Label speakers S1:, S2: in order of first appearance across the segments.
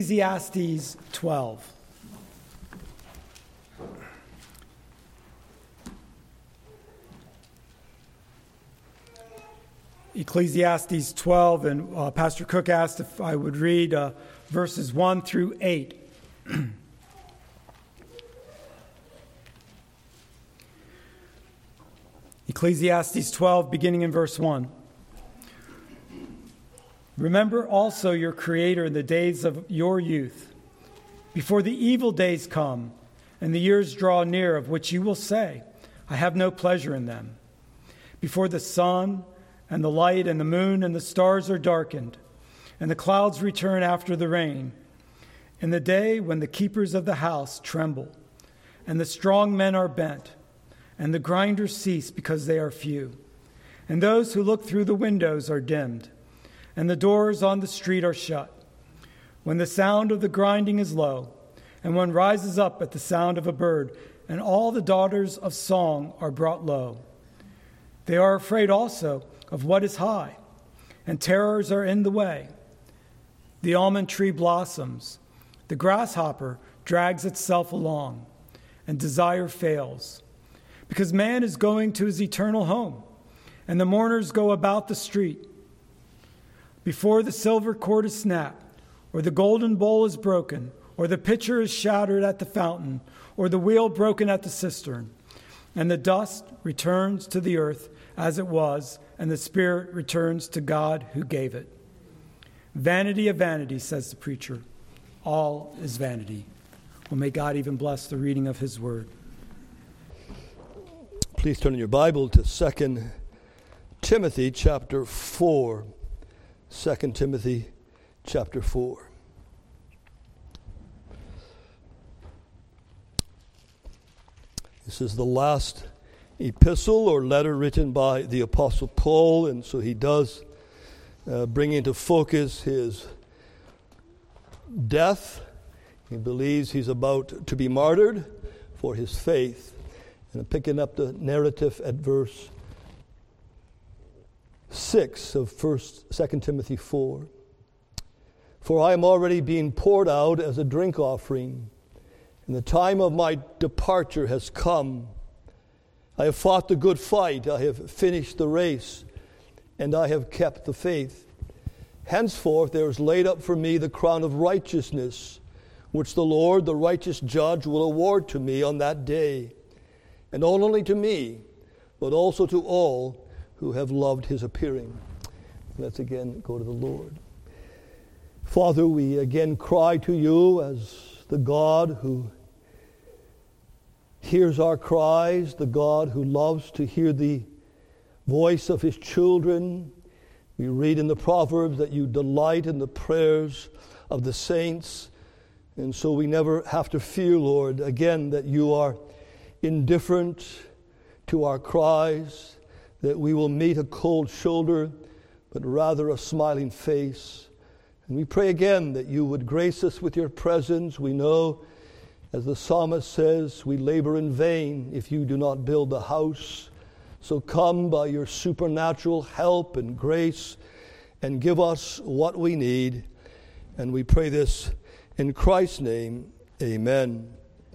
S1: Ecclesiastes 12. Ecclesiastes 12, and Pastor Cook asked if I would read verses 1 through 8. Ecclesiastes 12, beginning in verse 1. Remember also your Creator in the days of your youth, before the evil days come and the years draw near, of which you will say, I have no pleasure in them. Before the sun and the light and the moon and the stars are darkened, and the clouds return after the rain, in the day when the keepers of the house tremble, and the strong men are bent, and the grinders cease because they are few, and those who look through the windows are dimmed, and the doors on the street are shut. When the sound of the grinding is low, and one rises up at the sound of a bird, and all the daughters of song are brought low. They are afraid also of what is high, and terrors are in the way. The almond tree blossoms, the grasshopper drags itself along, and desire fails. Because man is going to his eternal home, and the mourners go about the street. Before the silver cord is snapped, or the golden bowl is broken, or the pitcher is shattered at the fountain, or the wheel broken at the cistern, and the dust returns to the earth as it was, and the spirit returns to God who gave it. Vanity of vanity, says the preacher. All is vanity. Well, may God even bless the reading of his word.
S2: Please turn in your Bible to 2 Timothy chapter 4. 2 Timothy chapter 4. This is the last epistle or letter written by the Apostle Paul, and so he does bring into focus his death. He believes he's about to be martyred for his faith. And I'm picking up the narrative at verse 6 of 2 Timothy 4. For I am already being poured out as a drink offering, and the time of my departure has come. I have fought the good fight, I have finished the race, and I have kept the faith. Henceforth there is laid up for me the crown of righteousness, which the Lord, the righteous judge, will award to me on that day, and not only to me, but also to all who have loved his appearing. Let's again go to the Lord. Father, we again cry to you as the God who hears our cries, the God who loves to hear the voice of his children. We read in the Proverbs that you delight in the prayers of the saints, and so we never have to fear, Lord, again, that you are indifferent to our cries, that we will meet a cold shoulder, but rather a smiling face. And we pray again that you would grace us with your presence. We know, as the psalmist says, we labor in vain if you do not build the house. So come by your supernatural help and grace and give us what we need. And we pray this in Christ's name, amen.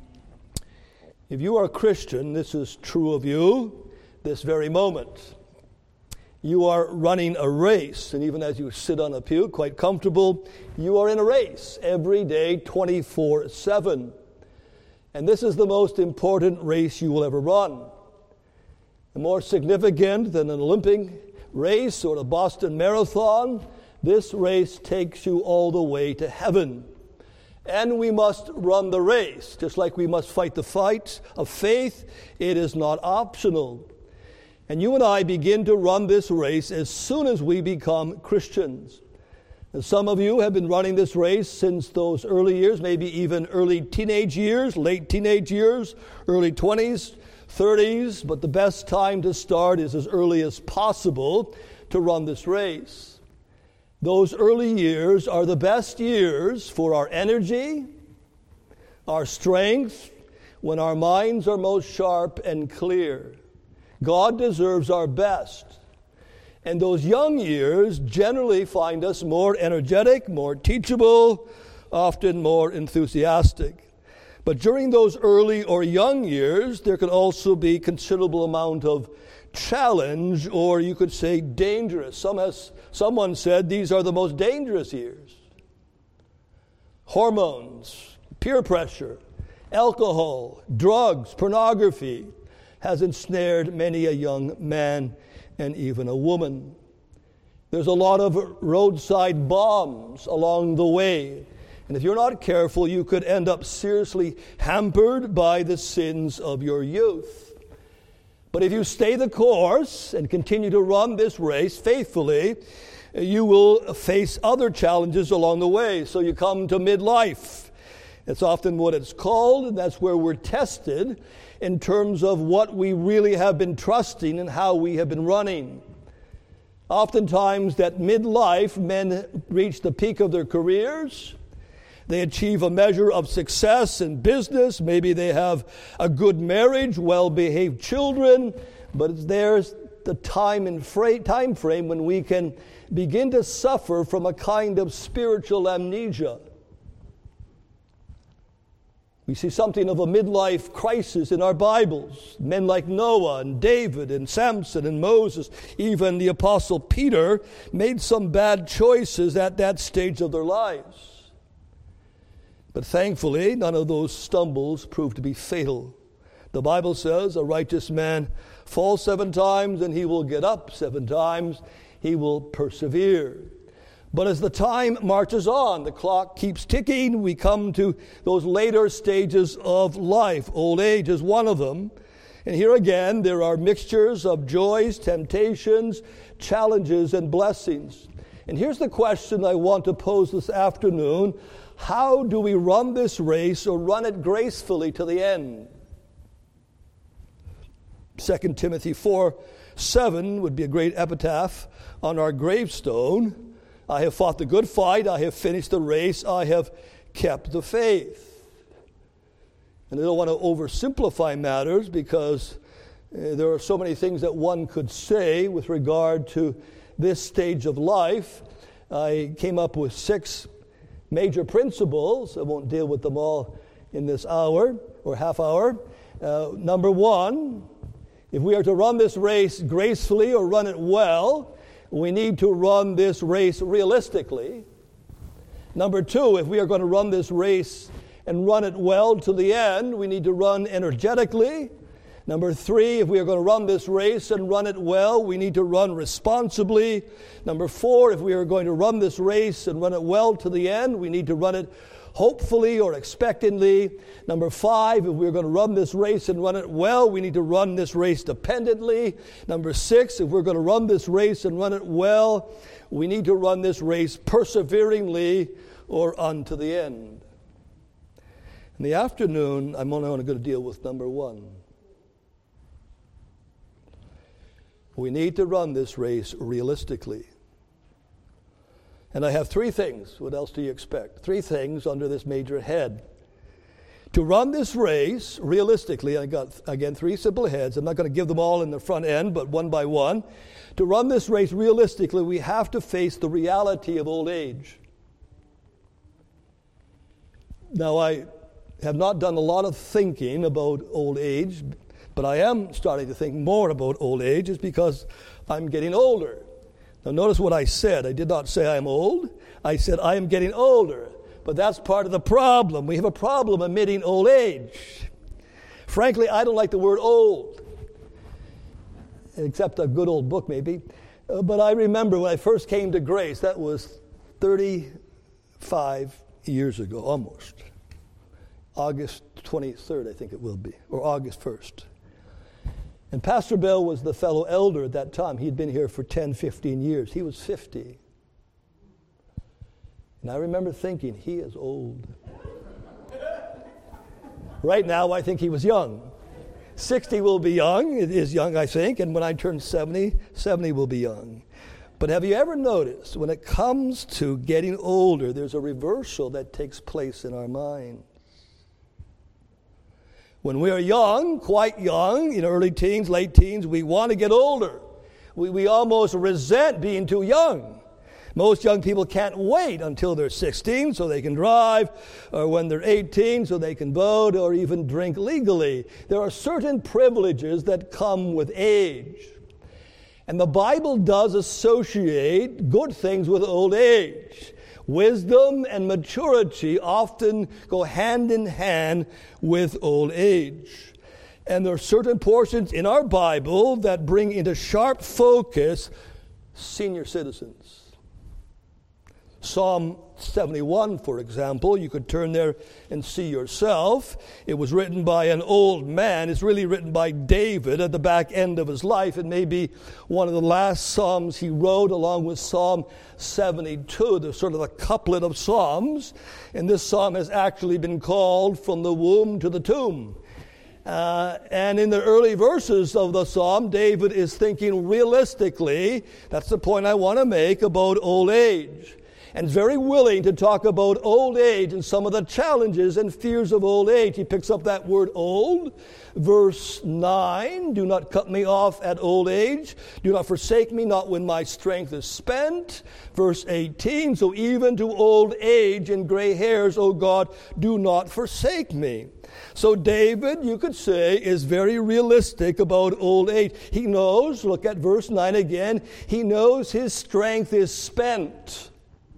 S2: If you are a Christian, this is true of you this very moment. You are running a race, and even as you sit on a pew, quite comfortable, you are in a race every day, 24/7. And this is the most important race you will ever run. The more significant than an Olympic race or a Boston Marathon, this race takes you all the way to heaven. And we must run the race, just like we must fight the fight of faith. It is not optional. And you and I begin to run this race as soon as we become Christians. And some of you have been running this race since those early years, maybe even early teenage years, late teenage years, early 20s, 30s. But the best time to start is as early as possible to run this race. Those early years are the best years for our energy, our strength, when our minds are most sharp and clear. God deserves our best. And those young years generally find us more energetic, more teachable, often more enthusiastic. But during those early or young years, there can also be considerable amount of challenge, or you could say dangerous. Someone said these are the most dangerous years. Hormones, peer pressure, alcohol, drugs, pornography has ensnared many a young man and even a woman. There's a lot of roadside bombs along the way. And if you're not careful, you could end up seriously hampered by the sins of your youth. But if you stay the course and continue to run this race faithfully, you will face other challenges along the way. So you come to midlife. It's often what it's called, and that's where we're tested in terms of what we really have been trusting and how we have been running. Oftentimes, at midlife, men reach the peak of their careers. They achieve a measure of success in business. Maybe they have a good marriage, well-behaved children. But there's the time frame when we can begin to suffer from a kind of spiritual amnesia. We see something of a midlife crisis in our Bibles. Men like Noah and David and Samson and Moses, even the Apostle Peter, made some bad choices at that stage of their lives. But thankfully, none of those stumbles proved to be fatal. The Bible says a righteous man falls 7 times and he will get up 7 times. He will persevere. But as the time marches on, the clock keeps ticking, we come to those later stages of life. Old age is one of them. And here again, there are mixtures of joys, temptations, challenges, and blessings. And here's the question I want to pose this afternoon. How do we run this race or run it gracefully to the end? 2 Timothy 4:7 would be a great epitaph on our gravestone. I have fought the good fight, I have finished the race, I have kept the faith. And I don't want to oversimplify matters because there are so many things that one could say with regard to this stage of life. I came up with 6 major principles. I won't deal with them all in this hour or half hour. Number 1, if we are to run this race gracefully or run it well, we need to run this race realistically. Number 2, if we are going to run this race and run it well to the end, we need to run energetically. Number 3, if we are going to run this race and run it well, we need to run responsibly. Number 4, if we are going to run this race and run it well to the end, we need to run it hopefully or expectantly. Number 5, if we're going to run this race and run it well, we need to run this race dependently. Number 6, if we're going to run this race and run it well, we need to run this race perseveringly or unto the end. In the afternoon, I'm only going to deal with number 1. We need to run this race realistically. And I have 3 things. What else do you expect? 3 things under this major head. To run this race realistically, I got, again, 3 simple heads. I'm not going to give them all in the front end, but one by one. To run this race realistically, we have to face the reality of old age. Now, I have not done a lot of thinking about old age, but I am starting to think more about old age. It's because I'm getting older. Now notice what I said. I did not say I'm old. I said I am getting older. But that's part of the problem. We have a problem admitting old age. Frankly, I don't like the word old, except a good old book maybe. But I remember when I first came to Grace, that was 35 years ago, almost. August 23rd, I think it will be, or August 1st. And Pastor Bell was the fellow elder at that time. He'd been here for 10, 15 years. He was 50. And I remember thinking, he is old. Right now, I think he was young. 60 will be young. It is young, I think. And when I turn 70, 70 will be young. But have you ever noticed, when it comes to getting older, there's a reversal that takes place in our mind. When we are young, quite young, in early teens, late teens, we want to get older. We almost resent being too young. Most young people can't wait until they're 16 so they can drive, or when they're 18 so they can vote or even drink legally. There are certain privileges that come with age. And the Bible does associate good things with old age. Wisdom and maturity often go hand in hand with old age. And there are certain portions in our Bible that bring into sharp focus senior citizens. Psalm 71, for example, you could turn there and see yourself. It was written by an old man. It's really written by David at the back end of his life. It may be one of the last psalms he wrote, along with Psalm 72. There's sort of a couplet of psalms, and this psalm has actually been called From the Womb to the Tomb. And in the early verses of the psalm, David is thinking realistically, that's the point I want to make, about old age. And is very willing to talk about old age and some of the challenges and fears of old age. He picks up that word old. Verse 9, do not cut me off at old age. Do not forsake me, not when my strength is spent. Verse 18, so even to old age and gray hairs, O God, do not forsake me. So David, you could say, is very realistic about old age. He knows, look at verse 9 again, he knows his strength is spent.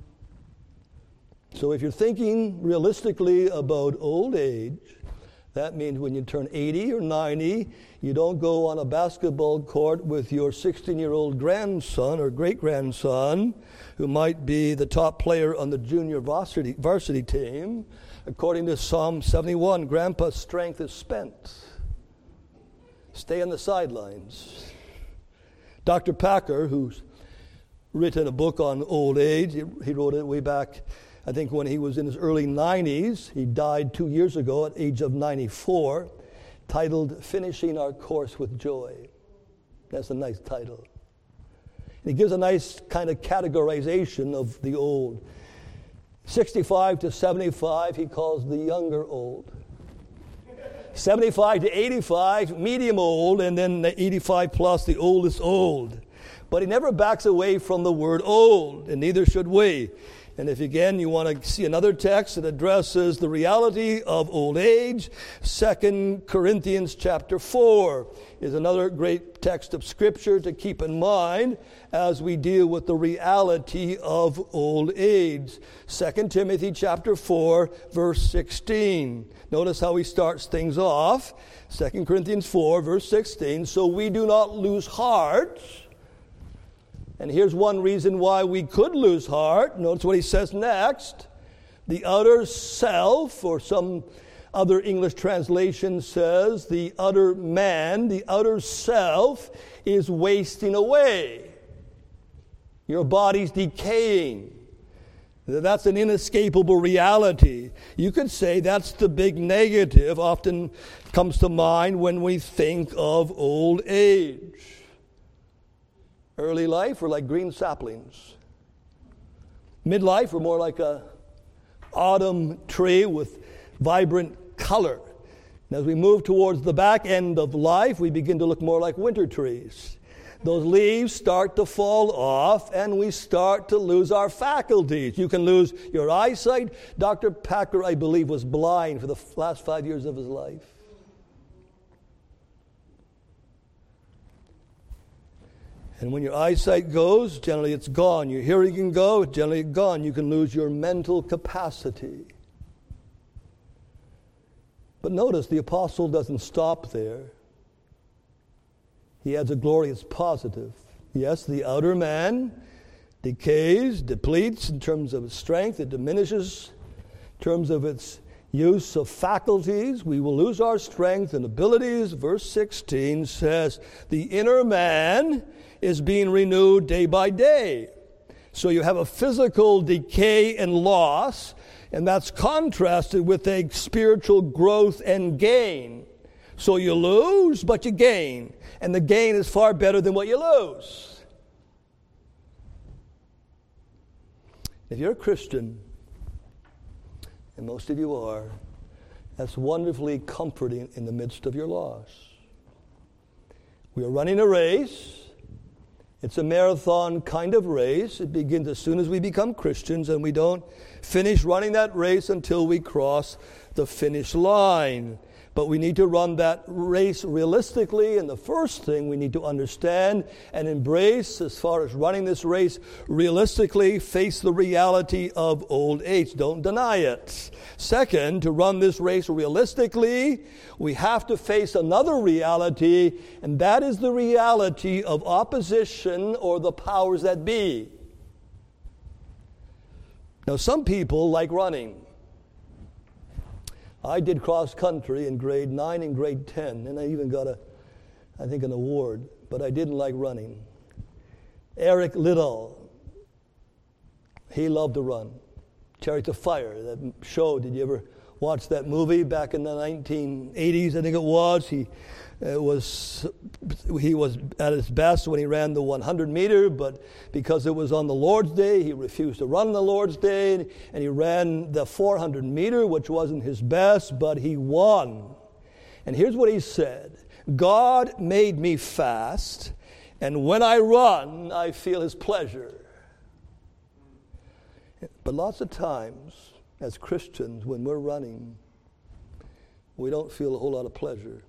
S2: So if you're thinking realistically about old age, that means when you turn 80 or 90, you don't go on a basketball court with your 16-year-old grandson or great-grandson, who might be the top player on the junior varsity team. According to Psalm 71, Grandpa's strength is spent. Stay on the sidelines. Dr. Packer, who's written a book on old age, he wrote it way back, I think, when he was in his early 90s. He died 2 years ago at the age of 94, titled Finishing Our Course with Joy. That's a nice title. And he gives a nice kind of categorization of the old. 65 to 75, he calls the younger old. 75 to 85, medium old, and then the 85 plus, the oldest old. But he never backs away from the word old, and neither should we. And if, again, you want to see another text that addresses the reality of old age, 2 Corinthians chapter 4 is another great text of Scripture to keep in mind as we deal with the reality of old age. 2 Timothy chapter 4, verse 16. Notice how he starts things off. 2 Corinthians 4, verse 16. So we do not lose heart. And here's one reason why we could lose heart. Notice what he says next. The utter self, or some other English translation says, the utter man, the utter self is wasting away. Your body's decaying. That's an inescapable reality. You could say that's the big negative often comes to mind when we think of old age. Early life, we're like green saplings. Midlife, we're more like a autumn tree with vibrant color. And as we move towards the back end of life, we begin to look more like winter trees. Those leaves start to fall off, and we start to lose our faculties. You can lose your eyesight. Dr. Packer, I believe, was blind for the last 5 years of his life. And when your eyesight goes, generally it's gone. Your hearing can go, generally it's gone. You can lose your mental capacity. But notice the apostle doesn't stop there. He adds a glorious positive. Yes, the outer man decays, depletes in terms of its strength. It diminishes in terms of its use of faculties. We will lose our strength and abilities. Verse 16 says, the inner man is being renewed day by day. So you have a physical decay and loss, and that's contrasted with a spiritual growth and gain. So you lose, but you gain. And the gain is far better than what you lose. If you're a Christian, and most of you are, that's wonderfully comforting in the midst of your loss. We are running a race. It's a marathon kind of race. It begins as soon as we become Christians, and we don't finish running that race until we cross the finish line. But we need to run that race realistically, and the first thing we need to understand and embrace as far as running this race realistically, face the reality of old age. Don't deny it. Second, to run this race realistically, we have to face another reality, and that is the reality of opposition or the powers that be. Now, some people like running. I did cross country in grade 9 and grade 10, and I even got an award, but I didn't like running. Eric Liddell, he loved to run. Chariots of Fire, that show, did you ever watch that movie back in the 1980s, I think it was? He was at his best when he ran the 100-meter, but because it was on the Lord's Day, he refused to run the Lord's Day, and he ran the 400-meter, which wasn't his best, but he won. And here's what he said: God made me fast, and when I run, I feel his pleasure. But lots of times, as Christians, when we're running, we don't feel a whole lot of pleasure.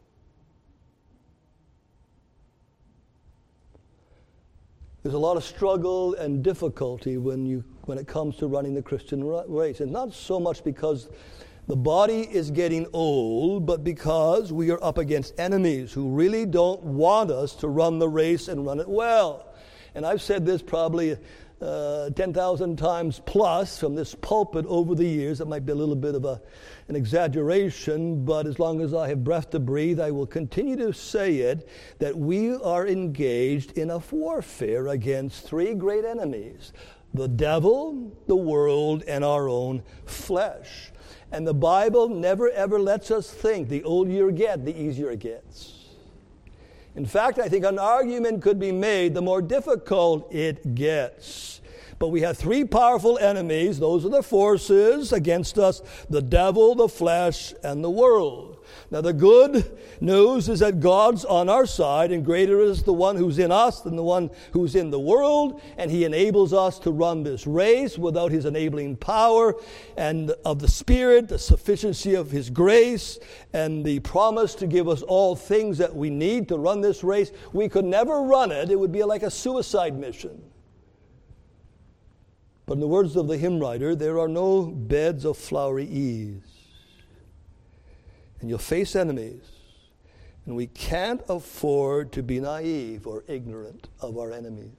S2: There's a lot of struggle and difficulty when it comes to running the Christian race. And not so much because the body is getting old, but because we are up against enemies who really don't want us to run the race and run it well. And I've said this probably 10,000 times plus from this pulpit over the years. That might be a little bit of an exaggeration, but as long as I have breath to breathe, I will continue to say it, that we are engaged in a warfare against three great enemies: the devil, the world, and our own flesh. And the Bible never ever lets us think the older you get, the easier it gets. In fact, I think an argument could be made, the more difficult it gets. But we have three powerful enemies. Those are the forces against us: the devil, the flesh, and the world. Now, the good news is that God's on our side, and greater is the one who's in us than the one who's in the world, and he enables us to run this race without his enabling power and of the Spirit, the sufficiency of his grace, and the promise to give us all things that we need to run this race. We could never run it. It would be like a suicide mission. But in the words of the hymn writer, there are no beds of flowery ease. And you'll face enemies. And we can't afford to be naive or ignorant of our enemies.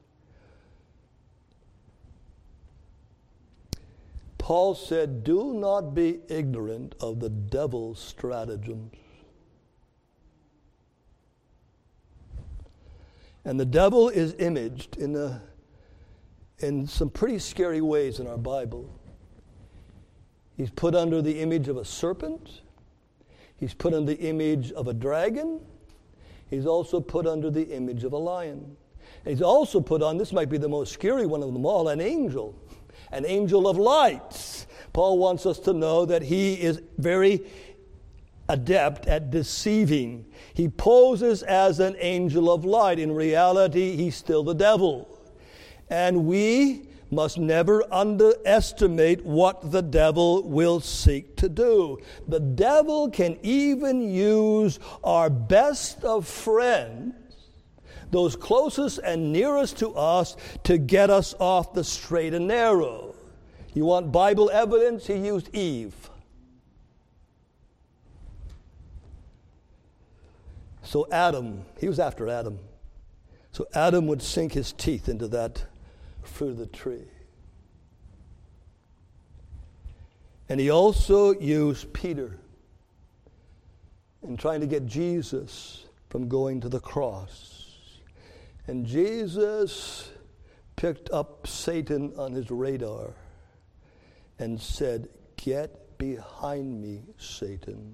S2: Paul said, do not be ignorant of the devil's stratagems. And the devil is imaged in some pretty scary ways in our Bible. He's put under the image of a serpent. He's put under the image of a dragon. He's also put under the image of a lion. And he's also put on, this might be the most scary one of them all, an angel of light. Paul wants us to know that he is very adept at deceiving. He poses as an angel of light. In reality, he's still the devil. And we must never underestimate what the devil will seek to do. The devil can even use our best of friends, those closest and nearest to us, to get us off the straight and narrow. You want Bible evidence? He used Eve. So Adam, he was after Adam. So Adam would sink his teeth into that fruit of the tree. And he also used Peter in trying to get Jesus from going to the cross. And Jesus picked up Satan on his radar and said, "Get behind me, Satan."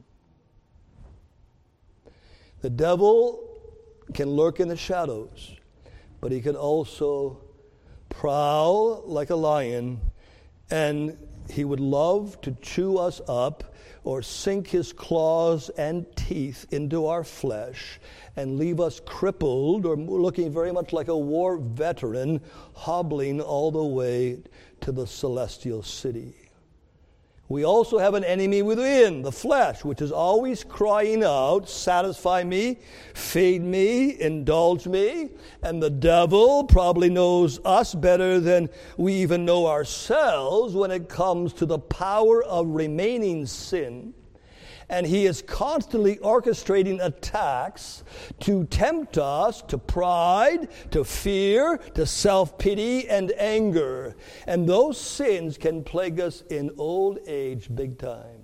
S2: The devil can lurk in the shadows, but he can also prowl like a lion and he would love to chew us up or sink his claws and teeth into our flesh and leave us crippled or looking very much like a war veteran hobbling all the way to the celestial city. We also have an enemy within, the flesh, which is always crying out, satisfy me, feed me, indulge me. And the devil probably knows us better than we even know ourselves when it comes to the power of remaining sin. And he is constantly orchestrating attacks to tempt us to pride, to fear, to self-pity, and anger. And those sins can plague us in old age big time.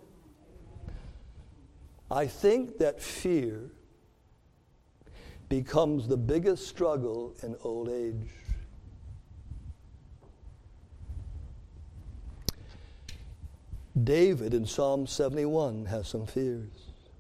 S2: I think that fear becomes the biggest struggle in old age. David in Psalm 71 has some fears.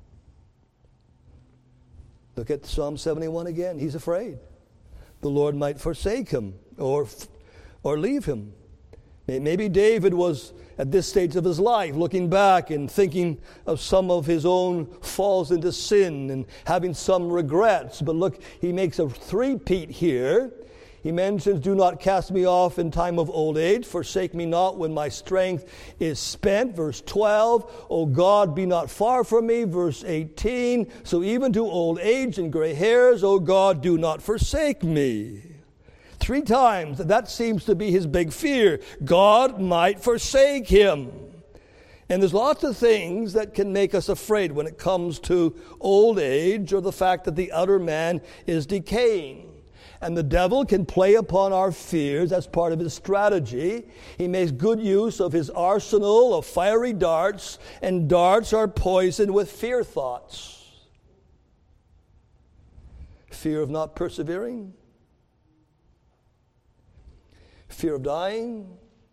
S2: Look at Psalm 71 again. He's afraid the Lord might forsake him or leave him. Maybe David was at this stage of his life looking back and thinking of some of his own falls into sin and having some regrets. But look, he makes a three-peat here. He mentions, do not cast me off in time of old age. Forsake me not when my strength is spent. Verse 12, O God, be not far from me. Verse 18, so even to old age and gray hairs, O God, do not forsake me. 3 times, that seems to be his big fear. God might forsake him. And there's lots of things that can make us afraid when it comes to old age or the fact that the outer man is decaying. And the devil can play upon our fears as part of his strategy. He makes good use of his arsenal of fiery darts, and darts are poisoned with fear thoughts. Fear of not persevering. Fear of dying.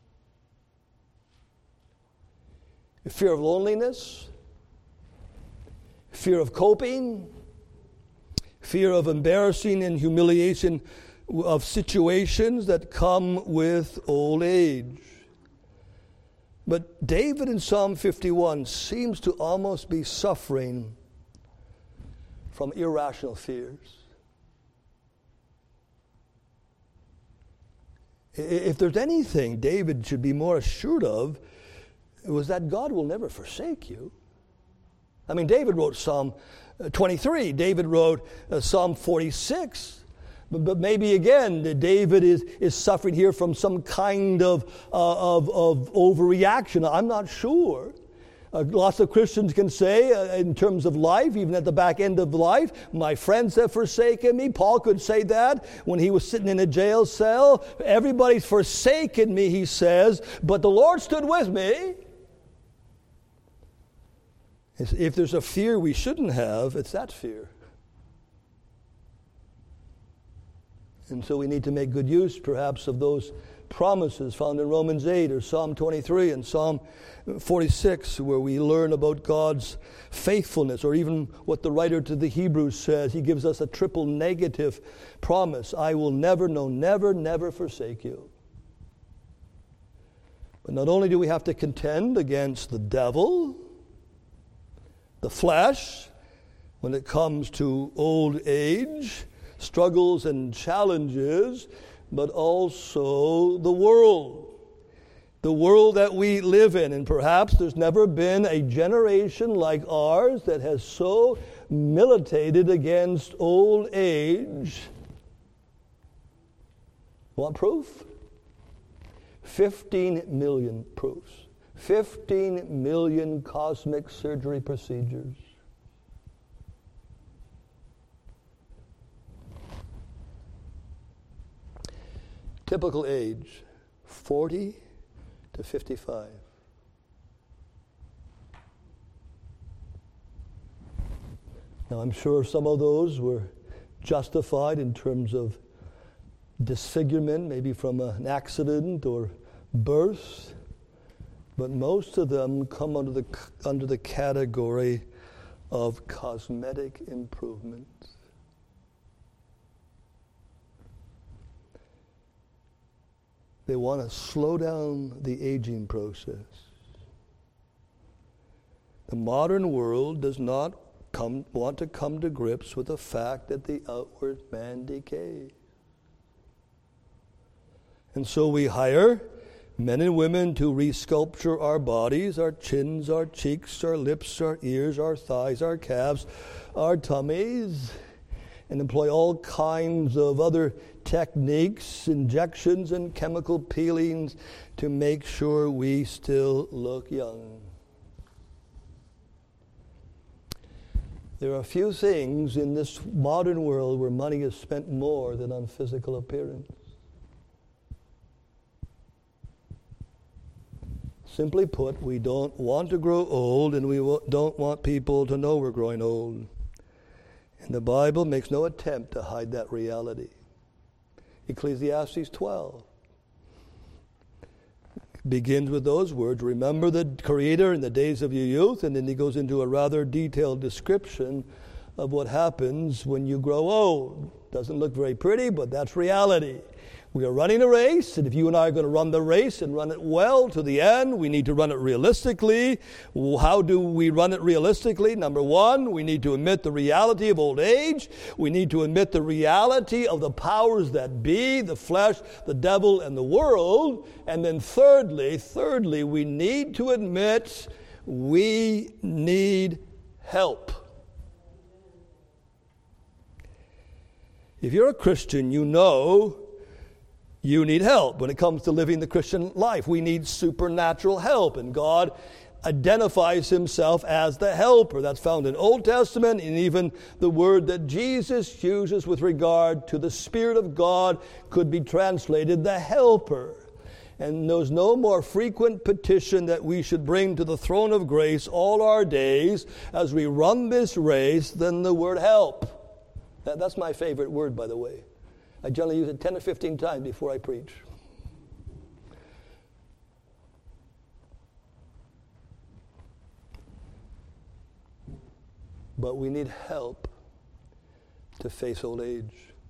S2: Fear of loneliness. Fear of coping. Fear of embarrassing and humiliation of situations that come with old age. But David in Psalm 51 seems to almost be suffering from irrational fears. If there's anything David should be more assured of, it was that God will never forsake you. I mean, David wrote Psalm 23. David wrote Psalm 46. But maybe again, David is suffering here from some kind of overreaction. I'm not sure. Lots of Christians can say in terms of life, even at the back end of life, my friends have forsaken me. Paul could say that when he was sitting in a jail cell. Everybody's forsaken me, he says, but the Lord stood with me. If there's a fear we shouldn't have, it's that fear. And so we need to make good use, perhaps, of those promises found in Romans 8 or Psalm 23 and Psalm 46, where we learn about God's faithfulness, or even what the writer to the Hebrews says. He gives us a triple negative promise. I will never, no, never, never forsake you. But not only do we have to contend against the devil, the flesh, when it comes to old age, struggles and challenges, but also the world that we live in. And perhaps there's never been a generation like ours that has so militated against old age. Want proof? 15 million proofs. 15 million cosmic surgery procedures. Typical age, 40 to 55. Now, I'm sure some of those were justified in terms of disfigurement, maybe from an accident or birth, but most of them come under the category of cosmetic improvements. They want to slow down the aging process. The modern world does not want to come to grips with the fact that the outward man decays. And so we hire men and women to resculpture our bodies, our chins, our cheeks, our lips, our ears, our thighs, our calves, our tummies, and employ all kinds of other techniques, injections, and chemical peelings to make sure we still look young. There are a few things in this modern world where money is spent more than on physical appearance. Simply put, we don't want to grow old, and we don't want people to know we're growing old. And the Bible makes no attempt to hide that reality. Ecclesiastes 12 begins with those words, remember the Creator in the days of your youth, and then he goes into a rather detailed description of what happens when you grow old. Doesn't look very pretty, but that's reality. We are running a race, and if you and I are going to run the race and run it well to the end, we need to run it realistically. How do we run it realistically? Number one, we need to admit the reality of old age. We need to admit the reality of the powers that be, the flesh, the devil, and the world. And then thirdly, we need to admit we need help. If you're a Christian, you know you need help when it comes to living the Christian life. We need supernatural help, and God identifies himself as the helper. That's found in Old Testament, and even the word that Jesus uses with regard to the Spirit of God could be translated the helper. And there's no more frequent petition that we should bring to the throne of grace all our days as we run this race than the word help. That's my favorite word, by the way. I generally use it 10 or 15 times before I preach. But we need help to face old age.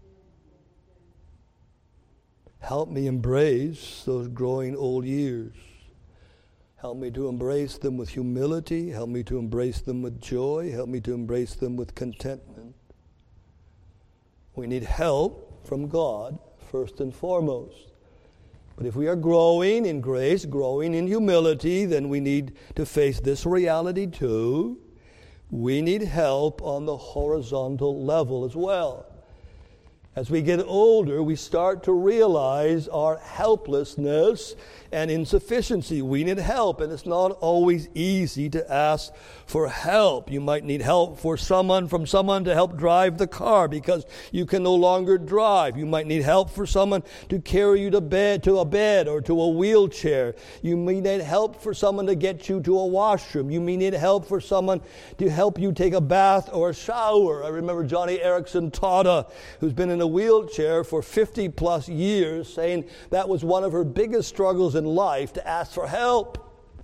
S2: Help me embrace those growing old years. Help me to embrace them with humility. Help me to embrace them with joy. Help me to embrace them with contentment. We need help from God, first and foremost. But if we are growing in grace, growing in humility, then we need to face this reality too. We need help on the horizontal level as well. As we get older, we start to realize our helplessness and insufficiency. We need help, and it's not always easy to ask for help. You might need help from someone to help drive the car because you can no longer drive. You might need help for someone to carry you to a bed or to a wheelchair. You may need help for someone to get you to a washroom. You may need help for someone to help you take a bath or a shower. I remember Johnny Erickson Tada, who's been in a wheelchair for 50 plus years, saying that was one of her biggest struggles in life, to ask for help.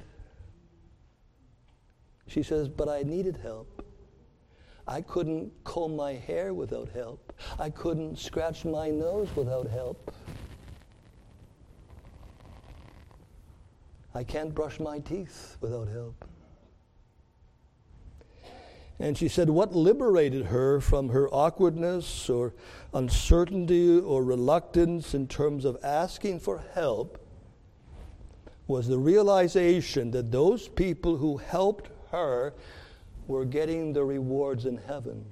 S2: She says, but I needed help. I couldn't comb my hair without help. I couldn't scratch my nose without help. I can't brush my teeth without help. And she said what liberated her from her awkwardness or uncertainty or reluctance in terms of asking for help was the realization that those people who helped her were getting the rewards in heaven.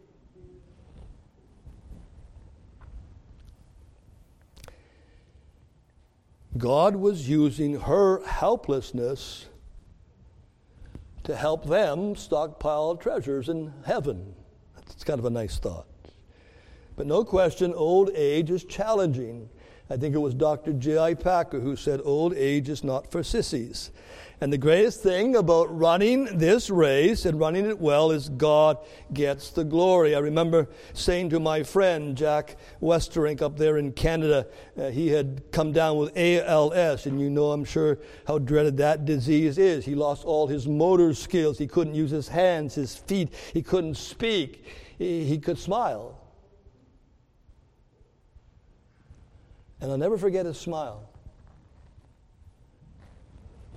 S2: God was using her helplessness to help them stockpile treasures in heaven. That's kind of a nice thought. But no question, old age is challenging. I think it was Dr. J.I. Packer who said, old age is not for sissies. And the greatest thing about running this race and running it well is God gets the glory. I remember saying to my friend, Jack Westerink, up there in Canada, he had come down with ALS, and you know, I'm sure, how dreaded that disease is. He lost all his motor skills. He couldn't use his hands, his feet. He couldn't speak. He could smile. And I'll never forget his smile.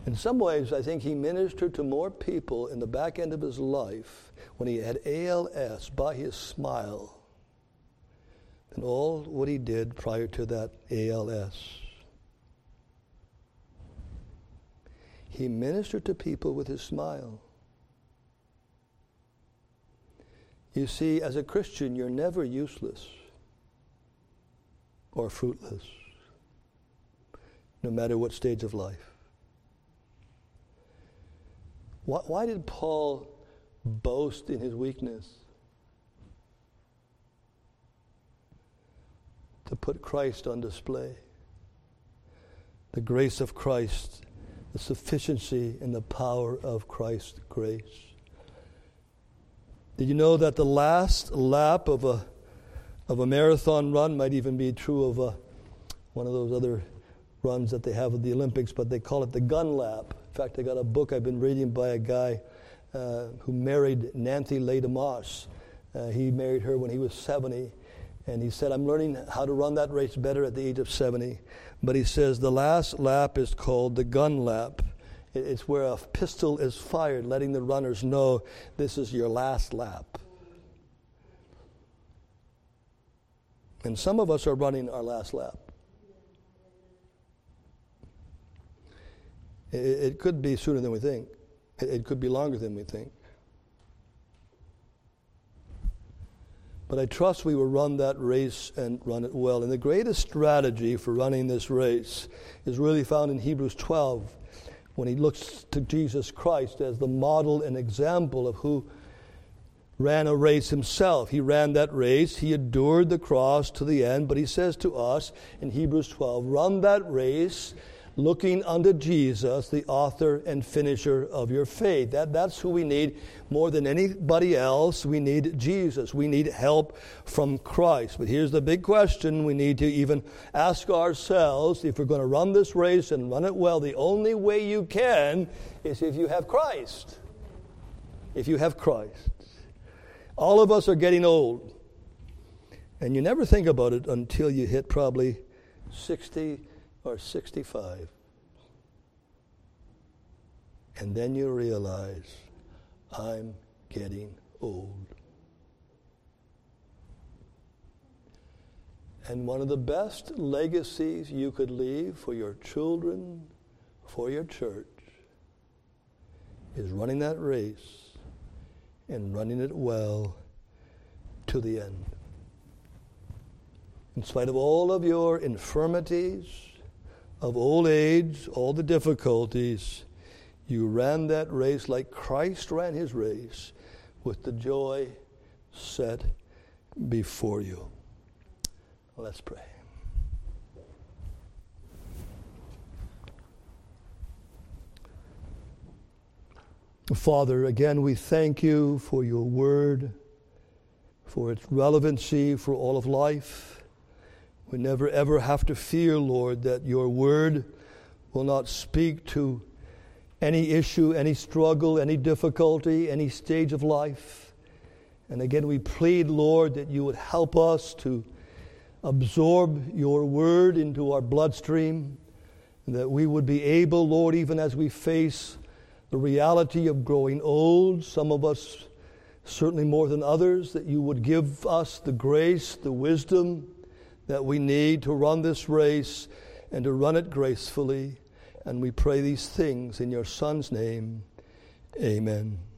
S2: In some ways, I think he ministered to more people in the back end of his life when he had ALS by his smile than all what he did prior to that ALS. He ministered to people with his smile. You see, as a Christian, you're never useless or fruitless, no matter what stage of life. Why did Paul boast in his weakness? To put Christ on display. The grace of Christ, the sufficiency and the power of Christ's grace. Did you know that the last lap of a marathon run might even be true of one of those other runs that they have at the Olympics, but they call it the gun lap. In fact, I got a book I've been reading by a guy who married Nancy Leigh DeMoss. He married her when he was 70, and he said, I'm learning how to run that race better at the age of 70. But he says the last lap is called the gun lap. It's where a pistol is fired, letting the runners know this is your last lap. And some of us are running our last lap. It could be sooner than we think. It could be longer than we think. But I trust we will run that race and run it well. And the greatest strategy for running this race is really found in Hebrews 12, when he looks to Jesus Christ as the model and example of who ran a race himself. He ran that race. He endured the cross to the end. But he says to us in Hebrews 12, run that race looking unto Jesus, the author and finisher of your faith. That's who we need more than anybody else. We need Jesus. We need help from Christ. But here's the big question we need to even ask ourselves. If we're going to run this race and run it well, the only way you can is if you have Christ. If you have Christ. All of us are getting old. And you never think about it until you hit probably 60 or 65. And then you realize, I'm getting old. And one of the best legacies you could leave for your children, for your church, is running that race and running it well to the end. In spite of all of your infirmities, of old age, all the difficulties, you ran that race like Christ ran his race, with the joy set before you. Let's pray. Father, again we thank you for your word, for its relevancy for all of life. We never ever have to fear, Lord, that your word will not speak to any issue, any struggle, any difficulty, any stage of life. And again, we plead, Lord, that you would help us to absorb your word into our bloodstream, and that we would be able, Lord, even as we face the reality of growing old, some of us certainly more than others, that you would give us the grace, the wisdom that we need to run this race and to run it gracefully. And we pray these things in your Son's name. Amen.